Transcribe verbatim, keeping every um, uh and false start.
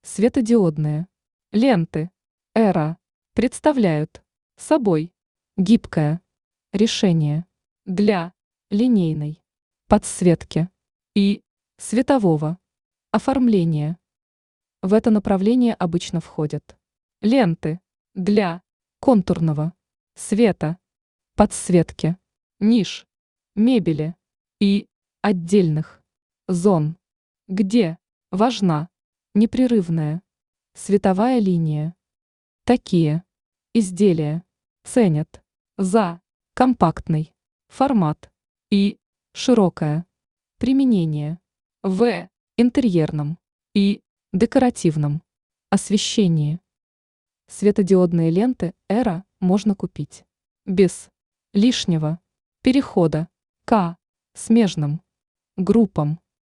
Светодиодные ленты Эра представляют собой гибкое решение для линейной подсветки и светового оформления. В это направление обычно входят ленты для контурного света, подсветки, ниш, мебели и отдельных зон, где важна непрерывная световая линия. Такие изделия ценят за компактный формат и широкое применение в интерьерном и декоративном освещении. Светодиодные ленты Эра можно купить без лишнего перехода к смежным группам.